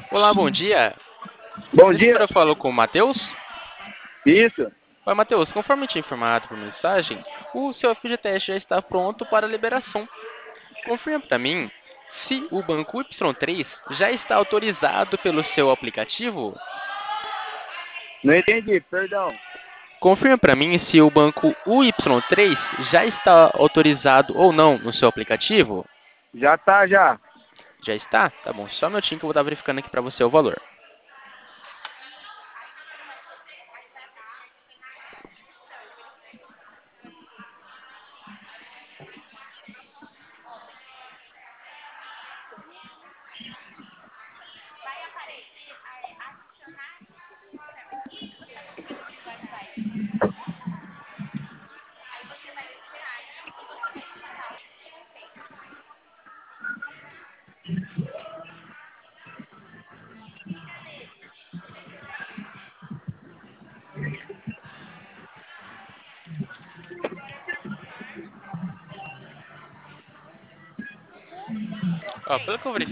Olá, bom dia. Bom Esse número dia. eu falo com o Matheus. Isso. Oi, Matheus, conforme te informado por mensagem, o seu FGTS já está pronto para liberação. Confirma para mim se o banco Y3 já está autorizado pelo seu aplicativo. Não entendi, perdão. Confirma para mim se o banco UY3 já está autorizado ou não no seu aplicativo. Já tá, já. Já está? Tá bom, só um minutinho que eu vou estar verificando aqui para você o valor. Ó, pelo que eu verifiquei,